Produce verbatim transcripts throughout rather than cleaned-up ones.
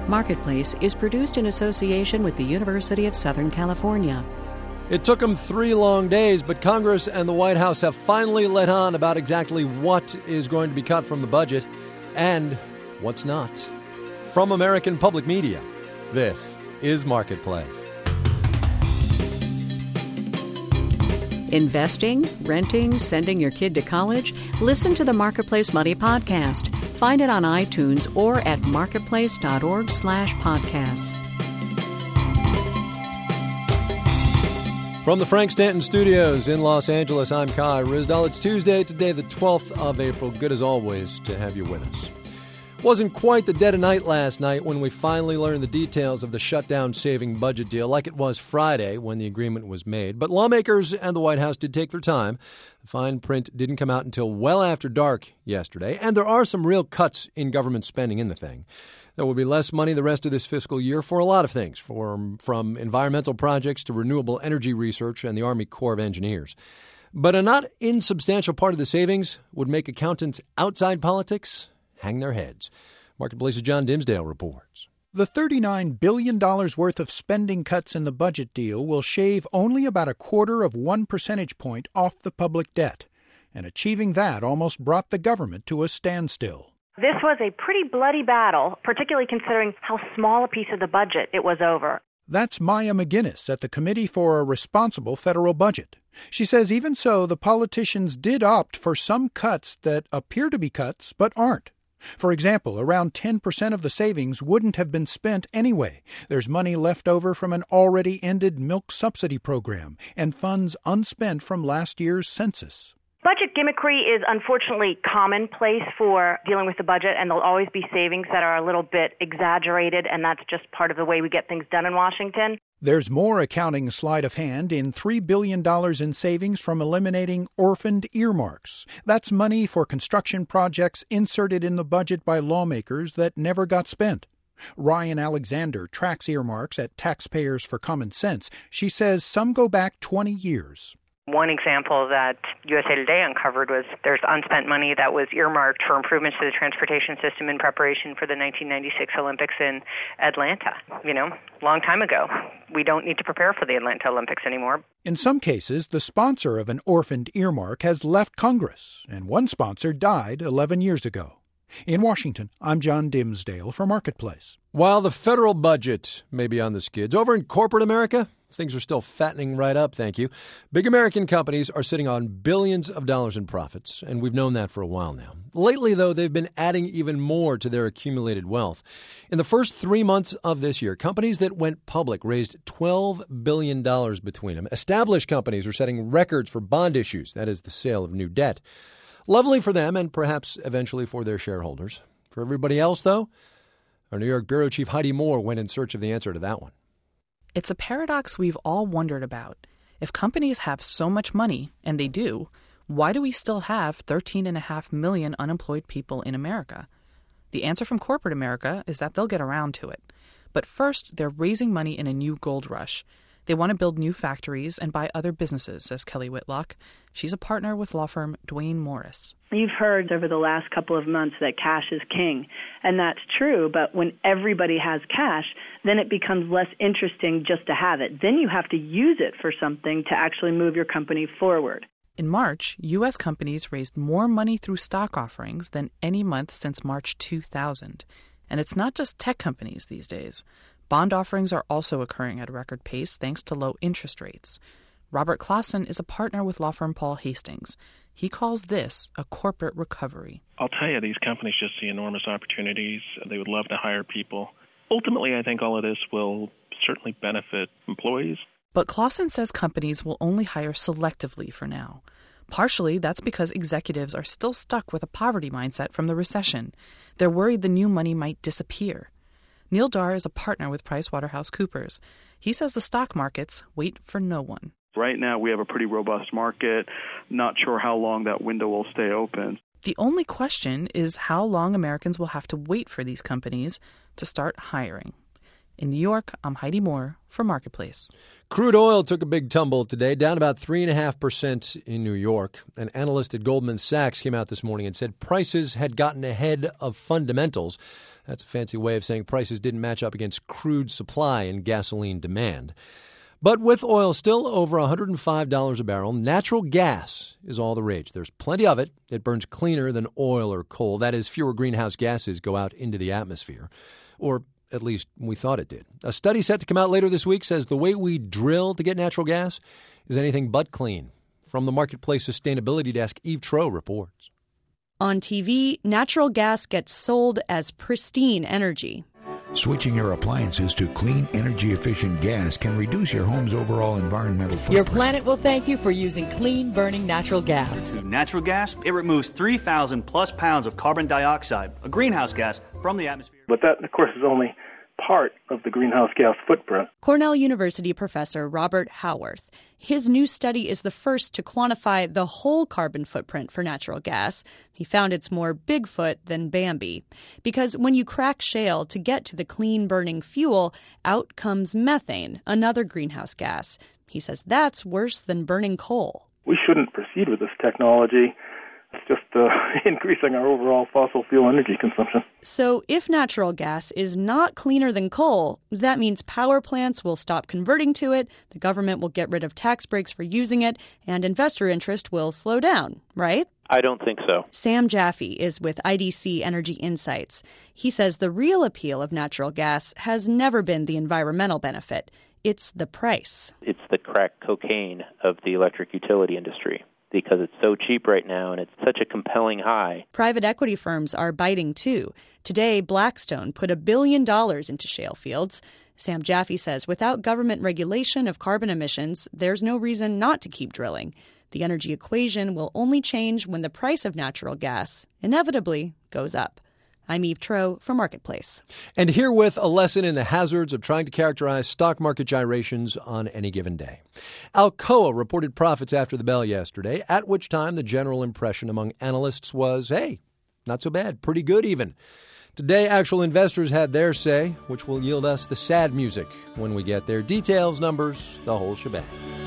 Marketplace is produced in association with the University of Southern California. It took them three long days, but Congress and the White House have finally let on about exactly what is going to be cut from the budget and what's not. From American Public Media, this is Marketplace. Investing, renting, sending your kid to college? Listen to the Marketplace Money Podcast. Find it on iTunes or at marketplace.org slash podcasts. From the Frank Stanton Studios in Los Angeles, I'm Kai Ryssdal. It's Tuesday, today the twelfth of April. Good as always to have you with us. Wasn't quite the dead of night last night when we finally learned the details of the shutdown-saving budget deal like it was Friday when the agreement was made. But lawmakers and the White House did take their time. The fine print didn't come out until well after dark yesterday, and there are some real cuts in government spending in the thing. There will be less money the rest of this fiscal year for a lot of things, from, from environmental projects to renewable energy research and the Army Corps of Engineers. But a not insubstantial part of the savings would make accountants outside politics hang their heads. Marketplace's John Dimsdale reports. The thirty-nine billion dollars worth of spending cuts in the budget deal will shave only about a quarter of one percentage point off the public debt. And achieving that almost brought the government to a standstill. This was a pretty bloody battle, particularly considering how small a piece of the budget it was over. That's Maya McGinnis at the Committee for a Responsible Federal Budget. She says even so, the politicians did opt for some cuts that appear to be cuts but aren't. For example, around ten percent of the savings wouldn't have been spent anyway. There's money left over from an already ended milk subsidy program and funds unspent from last year's census. Budget gimmickry is unfortunately commonplace for dealing with the budget, and there'll always be savings that are a little bit exaggerated, and that's just part of the way we get things done in Washington. There's more accounting sleight of hand in three billion dollars in savings from eliminating orphaned earmarks. That's money for construction projects inserted in the budget by lawmakers that never got spent. Ryan Alexander tracks earmarks at Taxpayers for Common Sense. She says some go back twenty years. One example that U S A Today uncovered was there's unspent money that was earmarked for improvements to the transportation system in preparation for the nineteen ninety-six Olympics in Atlanta. You know, long time ago. We don't need to prepare for the Atlanta Olympics anymore. In some cases, the sponsor of an orphaned earmark has left Congress, and one sponsor died eleven years ago. In Washington, I'm John Dimsdale for Marketplace. While the federal budget may be on the skids, over in corporate America, things are still fattening right up, thank you. Big American companies are sitting on billions of dollars in profits, and we've known that for a while now. Lately, though, they've been adding even more to their accumulated wealth. In the first three months of this year, companies that went public raised twelve billion dollars between them. Established companies are setting records for bond issues, that is, the sale of new debt. Lovely for them and perhaps eventually for their shareholders. For everybody else, though, our New York bureau chief Heidi Moore went in search of the answer to that one. It's a paradox we've all wondered about. If companies have so much money, and they do, why do we still have thirteen point five million unemployed people in America? The answer from corporate America is that they'll get around to it. But first, they're raising money in a new gold rush. They want to build new factories and buy other businesses, says Kelly Whitlock. She's a partner with law firm Duane Morris. You've heard over the last couple of months that cash is king, and that's true, but when everybody has cash, then it becomes less interesting just to have it. Then you have to use it for something to actually move your company forward. In March, U S companies raised more money through stock offerings than any month since March two thousand. And it's not just tech companies these days. Bond offerings are also occurring at a record pace thanks to low interest rates. Robert Clausen is a partner with law firm Paul Hastings. He calls this a corporate recovery. I'll tell you, these companies just see enormous opportunities. They would love to hire people. Ultimately, I think all of this will certainly benefit employees. But Clausen says companies will only hire selectively for now. Partially, that's because executives are still stuck with a poverty mindset from the recession. They're worried the new money might disappear. Neil Dar is a partner with PricewaterhouseCoopers. He says the stock markets wait for no one. Right now, we have a pretty robust market. Not sure how long that window will stay open. The only question is how long Americans will have to wait for these companies to start hiring. In New York, I'm Heidi Moore for Marketplace. Crude oil took a big tumble today, down about three point five percent in New York. An analyst at Goldman Sachs came out this morning and said prices had gotten ahead of fundamentals That's a fancy way of saying prices didn't match up against crude supply and gasoline demand. But with oil still over one hundred five dollars a barrel, natural gas is all the rage. There's plenty of it. It burns cleaner than oil or coal. That is, fewer greenhouse gases go out into the atmosphere. Or at least we thought it did. A study set to come out later this week says the way we drill to get natural gas is anything but clean. From the Marketplace Sustainability Desk, Eve Troeh reports. On T V, natural gas gets sold as pristine energy. Switching your appliances to clean, energy-efficient gas can reduce your home's overall environmental footprint. Your planet will thank you for using clean, burning natural gas. Natural gas, it removes three thousand plus pounds of carbon dioxide, a greenhouse gas, from the atmosphere. But that, of course, is only part of the greenhouse gas footprint. Cornell University professor Robert Howarth. His new study is the first to quantify the whole carbon footprint for natural gas. He found it's more Bigfoot than Bambi. Because when you crack shale to get to the clean-burning fuel, out comes methane, another greenhouse gas. He says that's worse than burning coal. We shouldn't proceed with this technology. It's just uh, increasing our overall fossil fuel energy consumption. So if natural gas is not cleaner than coal, that means power plants will stop converting to it, the government will get rid of tax breaks for using it, and investor interest will slow down, right? I don't think so. Sam Jaffe is with I D C Energy Insights. He says the real appeal of natural gas has never been the environmental benefit. It's the price. It's the crack cocaine of the electric utility industry, because it's so cheap right now and it's such a compelling high. Private equity firms are biting too. Today, Blackstone put a billion dollars into shale fields. Sam Jaffe says without government regulation of carbon emissions, there's no reason not to keep drilling. The energy equation will only change when the price of natural gas inevitably goes up. I'm Eve Troeh for Marketplace. And herewith a lesson in the hazards of trying to characterize stock market gyrations on any given day. Alcoa reported profits after the bell yesterday, at which time the general impression among analysts was, hey, not so bad, pretty good even. Today, actual investors had their say, which will yield us the sad music when we get there. Details, numbers, the whole shebang.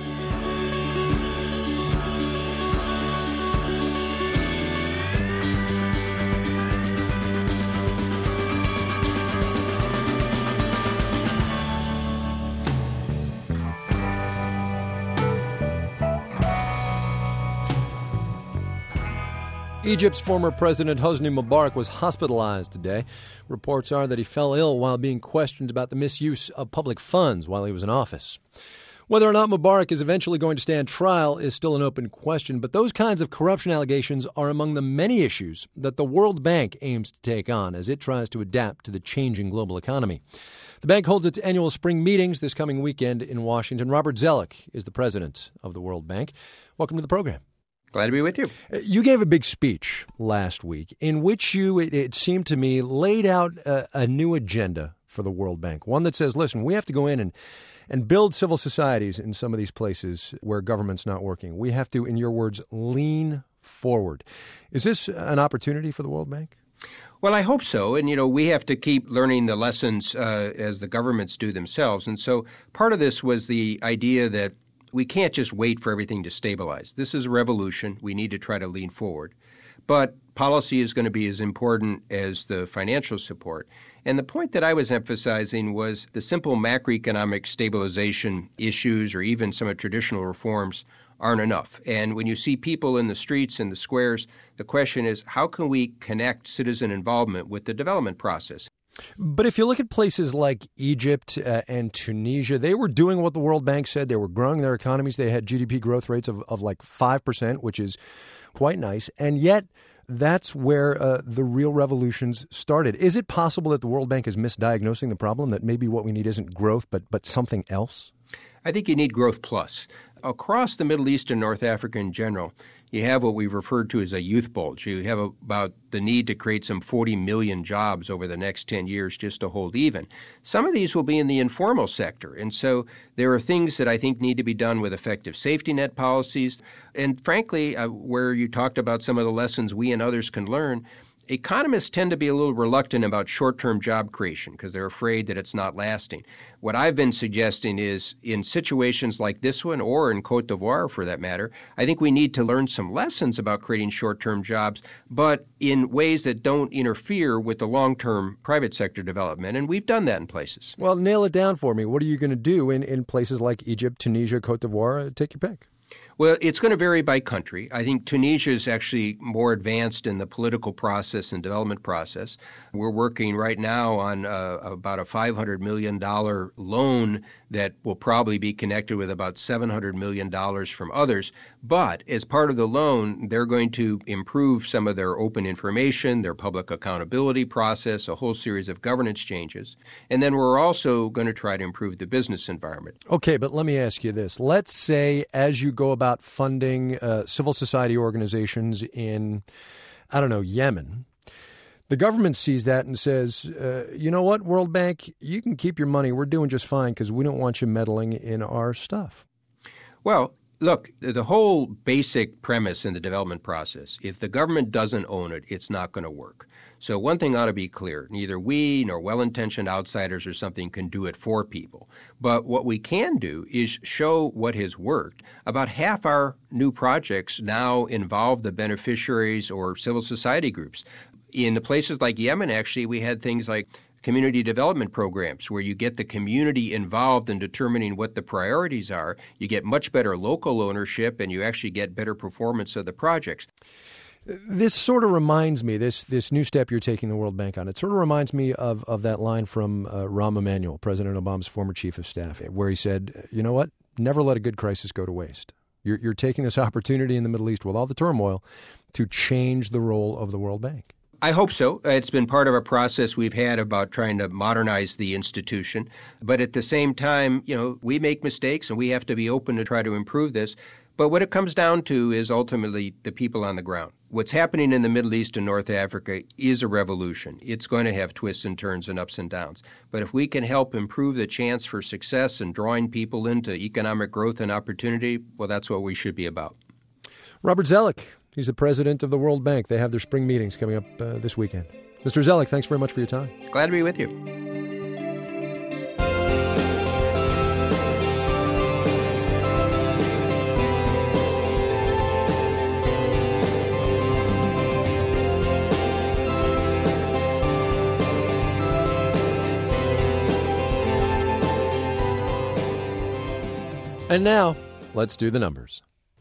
Egypt's former president Hosni Mubarak was hospitalized today. Reports are that he fell ill while being questioned about the misuse of public funds while he was in office. Whether or not Mubarak is eventually going to stand trial is still an open question, but those kinds of corruption allegations are among the many issues that the World Bank aims to take on as it tries to adapt to the changing global economy. The bank holds its annual spring meetings this coming weekend in Washington. Robert Zoellick is the president of the World Bank. Welcome to the program. Glad to be with you. You gave a big speech last week in which you, it, it seemed to me, laid out a, a new agenda for the World Bank, one that says, listen, we have to go in and, and build civil societies in some of these places where government's not working. We have to, in your words, lean forward. Is this an opportunity for the World Bank? Well, I hope so. And, you know, we have to keep learning the lessons uh, as the governments do themselves. And so part of this was the idea that we can't just wait for everything to stabilize. This is a revolution. We need to try to lean forward. But policy is going to be as important as the financial support. And the point that I was emphasizing was the simple macroeconomic stabilization issues or even some of traditional reforms aren't enough. And when you see people in the streets and the squares, the question is, how can we connect citizen involvement with the development process? But if you look at places like Egypt uh, and Tunisia, they were doing what the World Bank said. They were growing their economies. They had G D P growth rates of, of like five percent, which is quite nice. And yet that's where uh, the real revolutions started. Is it possible that the World Bank is misdiagnosing the problem, that maybe what we need isn't growth, but but something else? I think you need growth plus. Across the Middle East and North Africa in general, you have what we've referred to as a youth bulge. You have about the need to create some forty million jobs over the next ten years just to hold even. Some of these will be in the informal sector. And so there are things that I think need to be done with effective safety net policies. And frankly, uh, where you talked about some of the lessons we and others can learn, economists tend to be a little reluctant about short-term job creation because they're afraid that it's not lasting. What I've been suggesting is in situations like this one, or in Cote d'Ivoire for that matter, I think we need to learn some lessons about creating short-term jobs, but in ways that don't interfere with the long-term private sector development, and we've done that in places. Well, nail it down for me. What are you going to do in, in places like Egypt, Tunisia, Cote d'Ivoire? Take your pick. Well, it's going to vary by country. I think Tunisia is actually more advanced in the political process and development process. We're working right now on uh, about a five hundred million dollars loan that will probably be connected with about seven hundred million dollars from others. But as part of the loan, they're going to improve some of their open information, their public accountability process, a whole series of governance changes. And then we're also going to try to improve the business environment. Okay, but let me ask you this. Let's say as you go about funding uh, civil society organizations in, I don't know, Yemen, the government sees that and says, uh, you know what, World Bank, you can keep your money. We're doing just fine because we don't want you meddling in our stuff. Well, look, the whole basic premise in the development process, if the government doesn't own it, it's not going to work. So one thing ought to be clear. Neither we nor well-intentioned outsiders or something can do it for people. But what we can do is show what has worked. About half our new projects now involve the beneficiaries or civil society groups. In the places like Yemen, actually, we had things like community development programs where you get the community involved in determining what the priorities are. You get much better local ownership, and you actually get better performance of the projects. This sort of reminds me, this this new step you're taking the World Bank on, it sort of reminds me of, of that line from uh, Rahm Emanuel, President Obama's former chief of staff, where he said, you know what, never let a good crisis go to waste. You're, you're taking this opportunity in the Middle East with all the turmoil to change the role of the World Bank. I hope so. It's been part of a process we've had about trying to modernize the institution. But at the same time, you know, we make mistakes and we have to be open to try to improve this. But what it comes down to is ultimately the people on the ground. What's happening in the Middle East and North Africa is a revolution. It's going to have twists and turns and ups and downs. But if we can help improve the chance for success and drawing people into economic growth and opportunity, well, that's what we should be about. Robert Zoellick, he's the president of the World Bank. They have their spring meetings coming up uh, this weekend. Mister Zoellick, thanks very much for your time. Glad to be with you. And now, let's do the numbers.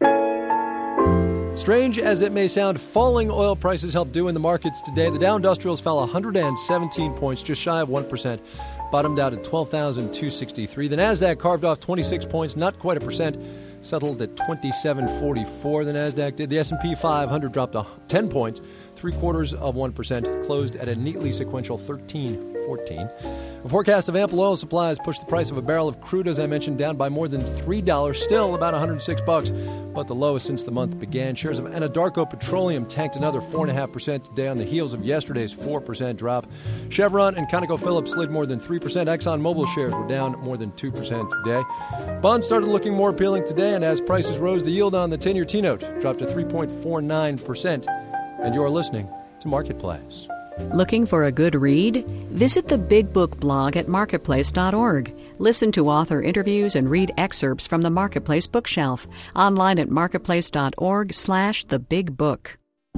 Strange as it may sound, falling oil prices helped do in the markets today. The Dow Industrials fell one hundred seventeen points, just shy of one percent, bottomed out at twelve thousand two hundred sixty-three. The Nasdaq carved off twenty-six points, not quite a percent, settled at twenty-seven forty-four. The Nasdaq did. The S and P five hundred dropped ten points, three quarters of one percent, closed at a neatly sequential thirteen fourteen. A forecast of ample oil supplies pushed the price of a barrel of crude, as I mentioned, down by more than three dollars, still about one hundred six bucks, but the lowest since the month began. Shares of Anadarko Petroleum tanked another four point five percent today on the heels of yesterday's four percent drop. Chevron and ConocoPhillips slid more than three percent. ExxonMobil shares were down more than two percent today. Bonds started looking more appealing today, and as prices rose, the yield on the ten-year T-note dropped to three point four nine percent. And you're listening to Marketplace. Looking for a good read? Visit the Big Book blog at marketplace dot org. Listen to author interviews and read excerpts from the Marketplace bookshelf. Online at marketplace dot org slash the big book.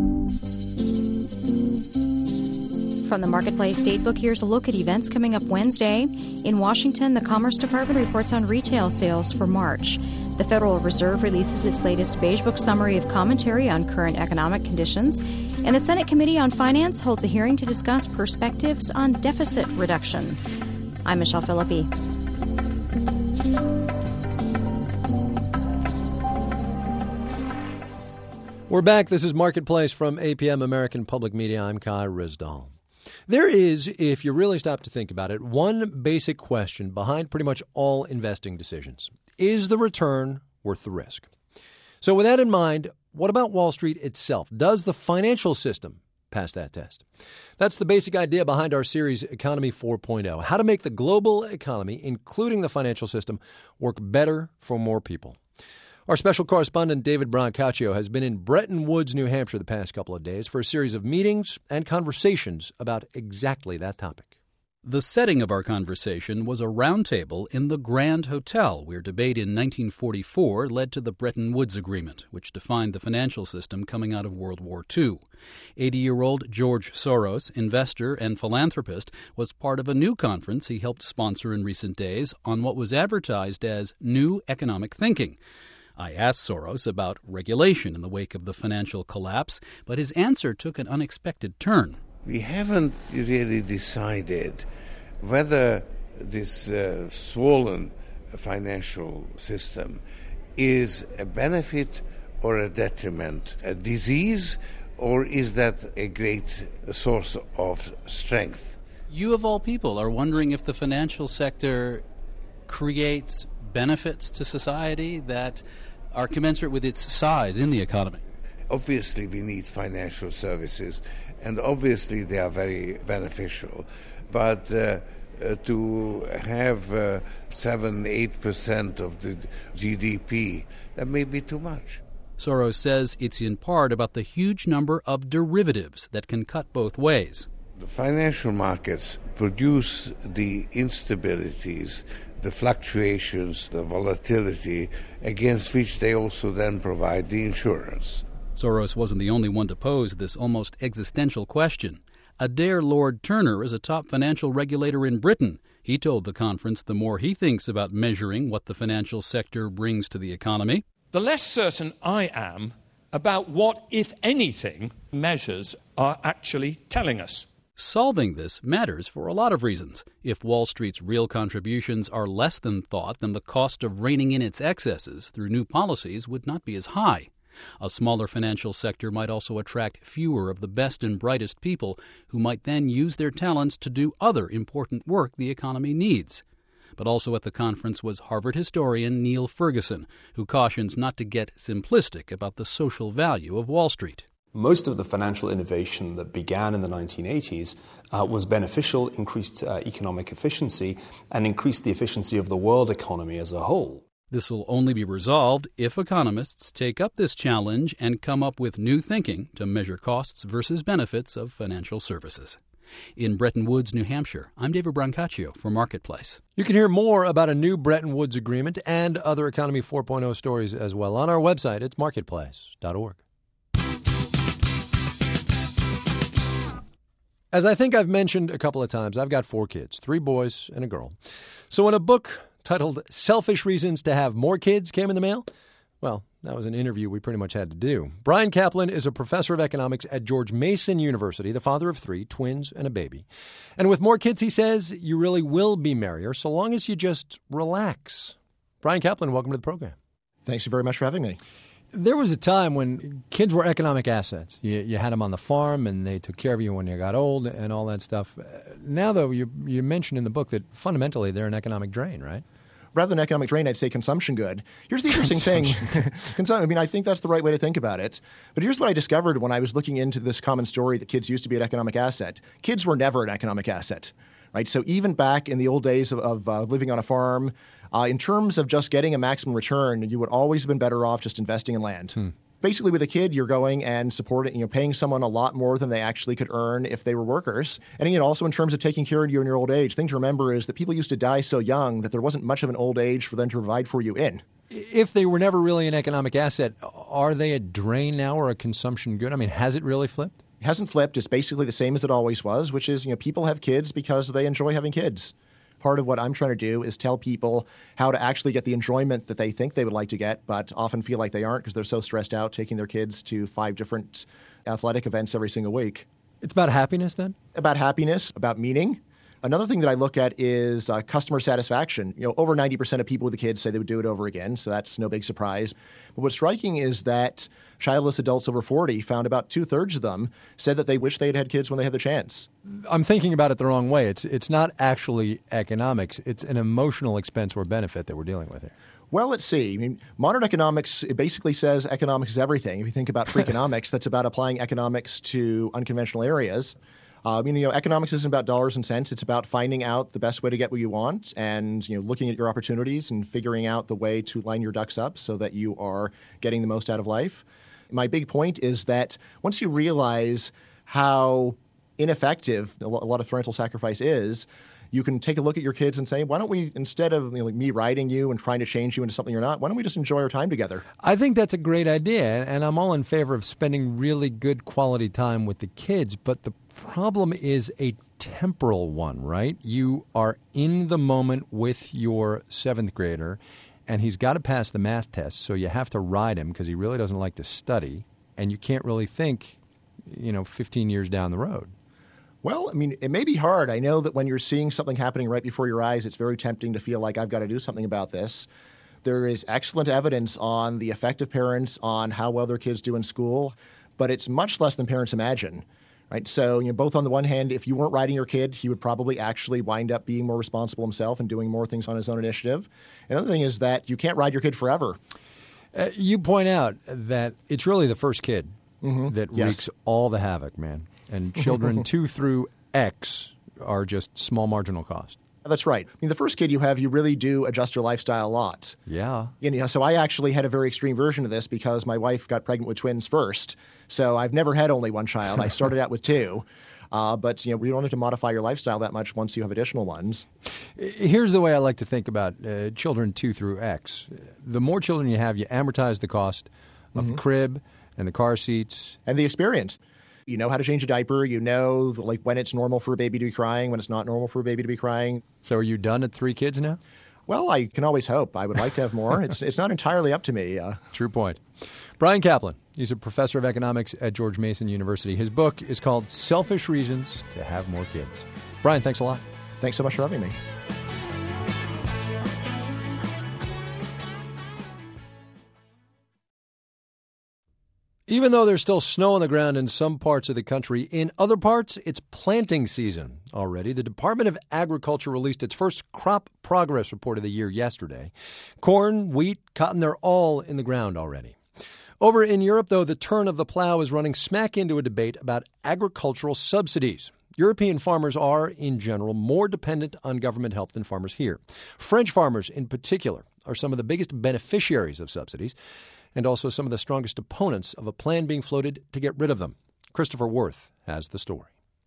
From the Marketplace Datebook, here's a look at events coming up Wednesday. In Washington, the Commerce Department reports on retail sales for March. The Federal Reserve releases its latest Beige Book summary of commentary on current economic conditions. And the Senate Committee on Finance holds a hearing to discuss perspectives on deficit reduction. I'm Michelle Philippi. We're back. This is Marketplace from A P M American Public Media. I'm Kai Ryssdal. There is, if you really stop to think about it, one basic question behind pretty much all investing decisions. Is the return worth the risk? So with that in mind, what about Wall Street itself? Does the financial system pass that test? That's the basic idea behind our series, Economy four point oh, how to make the global economy, including the financial system, work better for more people. Our special correspondent David Brancaccio has been in Bretton Woods, New Hampshire the past couple of days for a series of meetings and conversations about exactly that topic. The setting of our conversation was a round table in the Grand Hotel, where debate in nineteen forty-four led to the Bretton Woods Agreement, which defined the financial system coming out of World War Two. eighty-year-old George Soros, investor and philanthropist, was part of a new conference he helped sponsor in recent days on what was advertised as New Economic Thinking. I asked Soros about regulation in the wake of the financial collapse, but his answer took an unexpected turn. We haven't really decided whether this uh, swollen financial system is a benefit or a detriment, a disease, or is that a great source of strength? You, of all people, are wondering if the financial sector creates benefits to society that are commensurate with its size in the economy. Obviously, we need financial services, and obviously they are very beneficial. But uh, uh, to have uh, seven, eight percent of the G D P, that may be too much. Soros says it's in part about the huge number of derivatives that can cut both ways. The financial markets produce the instabilities, the fluctuations, the volatility, against which they also then provide the insurance. Soros wasn't the only one to pose this almost existential question. Adair Lord Turner is a top financial regulator in Britain. He told the conference the more he thinks about measuring what the financial sector brings to the economy, the less certain I am about what, if anything, measures are actually telling us. Solving this matters for a lot of reasons. If Wall Street's real contributions are less than thought, then the cost of reining in its excesses through new policies would not be as high. A smaller financial sector might also attract fewer of the best and brightest people who might then use their talents to do other important work the economy needs. But also at the conference was Harvard historian Neil Ferguson, who cautions not to get simplistic about the social value of Wall Street. Most of the financial innovation that began in the nineteen eighties uh, was beneficial, increased uh, economic efficiency, and increased the efficiency of the world economy as a whole. This will only be resolved if economists take up this challenge and come up with new thinking to measure costs versus benefits of financial services. In Bretton Woods, New Hampshire, I'm David Brancaccio for Marketplace. You can hear more about a new Bretton Woods agreement and other Economy four point oh stories as well on our website. It's marketplace dot org. As I think I've mentioned a couple of times, I've got four kids, three boys and a girl. So when a book titled Selfish Reasons to Have More Kids came in the mail, well, that was an interview we pretty much had to do. Bryan Caplan is a professor of economics at George Mason University, the father of three, twins and a baby. And with more kids, he says, you really will be merrier so long as you just relax. Bryan Caplan, welcome to the program. Thanks very much for having me. There was a time when kids were economic assets. You, you had them on the farm, and they took care of you when you got old and all that stuff. Now, though, you, you mentioned in the book that fundamentally they're an economic drain, right? Rather than economic drain, I'd say consumption good. Here's the interesting thing. I mean, I think that's the right way to think about it. But here's what I discovered when I was looking into this common story that kids used to be an economic asset. Kids were never an economic asset, right? So even back in the old days of, of uh, living on a farm, uh, in terms of just getting a maximum return, you would always have been better off just investing in land. Hmm. Basically, with a kid, you're going and supporting, you know, paying someone a lot more than they actually could earn if they were workers. And you know, also in terms of taking care of you in your old age, the thing to remember is that people used to die so young that there wasn't much of an old age for them to provide for you in. If they were never really an economic asset, are they a drain now or a consumption good? I mean, has it really flipped? It hasn't flipped. It's basically the same as it always was, which is, you know, people have kids because they enjoy having kids. Part of what I'm trying to do is tell people how to actually get the enjoyment that they think they would like to get, but often feel like they aren't because they're so stressed out taking their kids to five different athletic events every single week. It's about happiness then? About happiness, about meaning. Another thing that I look at is uh, customer satisfaction. You know, over ninety percent of people with the kids say they would do it over again, so that's no big surprise. But what's striking is that childless adults over forty found about two-thirds of them said that they wish they had had kids when they had the chance. I'm thinking about it the wrong way. It's it's not actually economics. It's an emotional expense or benefit that we're dealing with here. Well, let's see. I mean, modern economics, it basically says economics is everything. If you think about Freakonomics, that's about applying economics to unconventional areas. Um, you know, economics isn't about dollars and cents. It's about finding out the best way to get what you want and, you know, looking at your opportunities and figuring out the way to line your ducks up so that you are getting the most out of life. My big point is that once you realize how ineffective a lot of parental sacrifice is, you can take a look at your kids and say, why don't we, instead of you know, like me riding you and trying to change you into something you're not, why don't we just enjoy our time together? I think that's a great idea, and I'm all in favor of spending really good quality time with the kids, but the problem is a temporal one, right? You are in the moment with your seventh grader, and he's got to pass the math test, so you have to ride him because he really doesn't like to study, and you can't really think, you know, fifteen years down the road. Well, I mean, it may be hard. I know that when you're seeing something happening right before your eyes, it's very tempting to feel like I've got to do something about this. There is excellent evidence on the effect of parents on how well their kids do in school, but it's much less than parents imagine. Right? So, you know, both on the one hand, if you weren't riding your kid, he would probably actually wind up being more responsible himself and doing more things on his own initiative. And the other thing is that you can't ride your kid forever. Uh, you point out that it's really the first kid mm-hmm. that yes. wreaks all the havoc, man. And children two through X are just small marginal cost. That's right. I mean, the first kid you have, you really do adjust your lifestyle a lot. Yeah. You know, so I actually had a very extreme version of this because my wife got pregnant with twins first. So I've never had only one child. I started out with two. Uh, but, you know, we don't have to modify your lifestyle that much once you have additional ones. Here's the way I like to think about uh, children two through X. The more children you have, you amortize the cost of mm-hmm. the crib and the car seats. And the experience. You know how to change a diaper. You know, like, when it's normal for a baby to be crying, when it's not normal for a baby to be crying. So are you done at three kids now? Well, I can always hope. I would like to have more. it's it's not entirely up to me. Uh, True point. Brian Kaplan, he's a professor of economics at George Mason University. His book is called Selfish Reasons to Have More Kids. Brian, thanks a lot. Thanks so much for having me. Even though there's still snow on the ground in some parts of the country, in other parts, it's planting season already. The Department of Agriculture released its first crop progress report of the year yesterday. Corn, wheat, cotton, they're all in the ground already. Over in Europe, though, the turn of the plow is running smack into a debate about agricultural subsidies. European farmers are, in general, more dependent on government help than farmers here. French farmers, in particular, are some of the biggest beneficiaries of subsidies, and also some of the strongest opponents of a plan being floated to get rid of them. Christopher Worth has the story.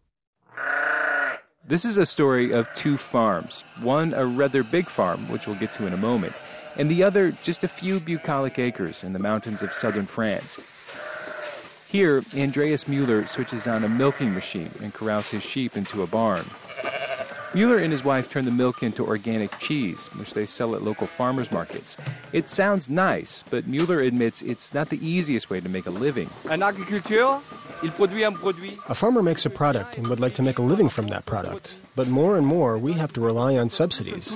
This is a story of two farms. One, a rather big farm, which we'll get to in a moment, and the other, just a few bucolic acres in the mountains of southern France. Here, Andreas Mueller switches on a milking machine and corrals his sheep into a barn. Mueller and his wife turn the milk into organic cheese, which they sell at local farmers markets. It sounds nice, but Mueller admits it's not the easiest way to make a living. Un agriculteur, il produit un produit. A farmer makes a product and would like to make a living from that product. But more and more, we have to rely on subsidies.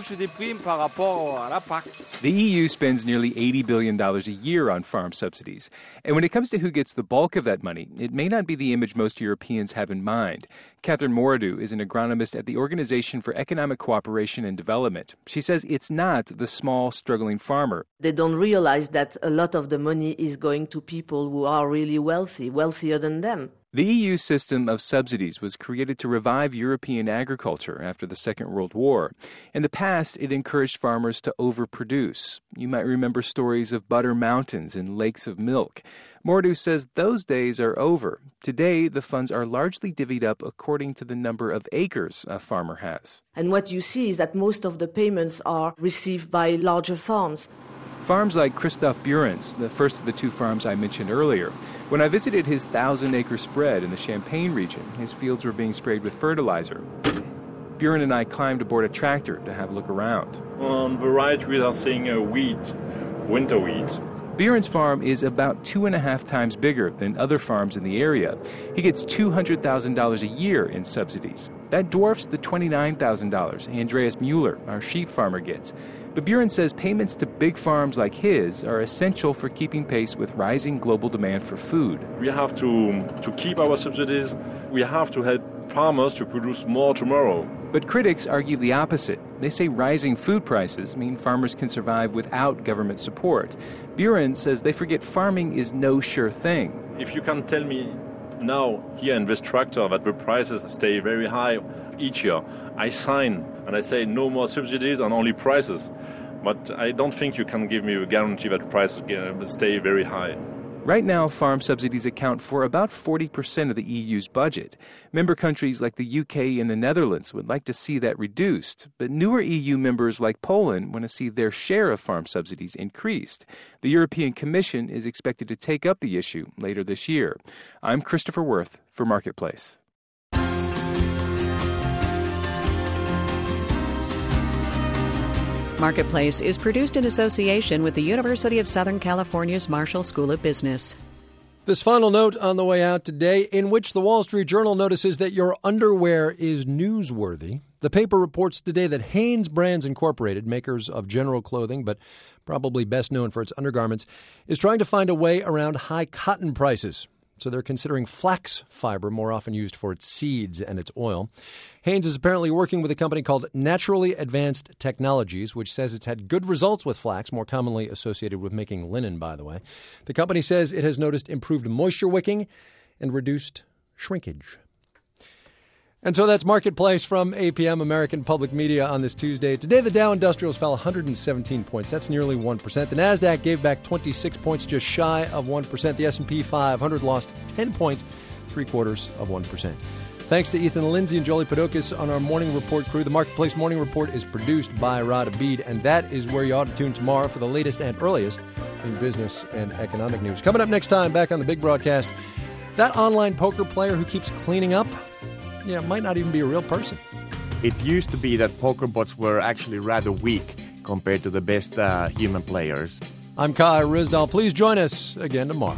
The E U spends nearly eighty billion dollars a year on farm subsidies. And when it comes to who gets the bulk of that money, it may not be the image most Europeans have in mind. Catherine Moradou is an agronomist at the Organization for Economic Cooperation and Development. She says it's not the small, struggling farmer. They don't realize that a lot of the money is going to people who are really wealthy, wealthier than them. The E U system of subsidies was created to revive European agriculture after the Second World War. In the past, it encouraged farmers to overproduce. You might remember stories of butter mountains and lakes of milk. Moradou says those days are over. Today, the funds are largely divvied up according to the number of acres a farmer has. And what you see is that most of the payments are received by larger farms. Farms like Christoph Buren's, the first of the two farms I mentioned earlier. When I visited his thousand-acre spread in the Champagne region, his fields were being sprayed with fertilizer. Buren and I climbed aboard a tractor to have a look around. On the right, we are seeing a wheat, winter wheat. Buren's farm is about two and a half times bigger than other farms in the area. He gets two hundred thousand dollars a year in subsidies. That dwarfs the twenty-nine thousand dollars Andreas Mueller, our sheep farmer, gets. But Buren says payments to big farms like his are essential for keeping pace with rising global demand for food. We have to, to keep our subsidies. We have to help farmers to produce more tomorrow. But critics argue the opposite. They say rising food prices mean farmers can survive without government support. Buren says they forget farming is no sure thing. If you can tell me now here in this tractor that the prices stay very high each year. I sign and I say no more subsidies and only prices. But I don't think you can give me a guarantee that prices stay very high. Right now, farm subsidies account for about forty percent of the E U's budget. Member countries like the U K and the Netherlands would like to see that reduced, but newer E U members like Poland want to see their share of farm subsidies increased. The European Commission is expected to take up the issue later this year. I'm Christopher Worth for Marketplace. Marketplace is produced in association with the University of Southern California's Marshall School of Business. This final note on the way out today, in which the Wall Street Journal notices that your underwear is newsworthy. The paper reports today that Hanes Brands Incorporated, makers of general clothing, but probably best known for its undergarments, is trying to find a way around high cotton prices. So they're considering flax fiber, more often used for its seeds and its oil. Hanes is apparently working with a company called Naturally Advanced Technologies, which says it's had good results with flax, more commonly associated with making linen, by the way. The company says it has noticed improved moisture wicking and reduced shrinkage. And so that's Marketplace from A P M, American Public Media, on this Tuesday. Today, the Dow Industrials fell one hundred seventeen points. That's nearly one percent. The NASDAQ gave back twenty-six points, just shy of one percent. The S and P five hundred lost ten points, three-quarters of one percent. Thanks to Ethan Lindsay and Jolie Padokis on our Morning Report crew. The Marketplace Morning Report is produced by Rod Abid, and that is where you ought to tune tomorrow for the latest and earliest in business and economic news. Coming up next time, back on the big broadcast, that online poker player who keeps cleaning up, yeah, might not even be a real person. It used to be that poker bots were actually rather weak compared to the best uh, human players. I'm Kai Ryssdal. Please join us again tomorrow.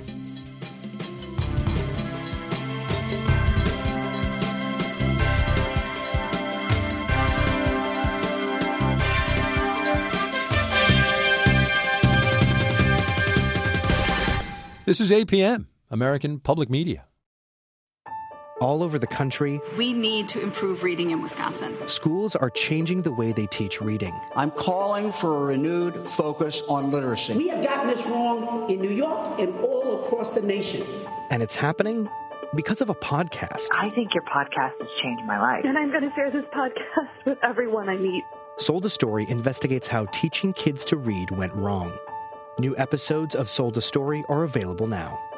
This is A P M, American Public Media. All over the country, we need to improve reading in Wisconsin. Schools are changing the way they teach reading. I'm calling for a renewed focus on literacy. We have gotten this wrong in New York and all across the nation. And it's happening because of a podcast. I think your podcast has changed my life. And I'm going to share this podcast with everyone I meet. Sold a Story investigates how teaching kids to read went wrong. New episodes of Sold a Story are available now.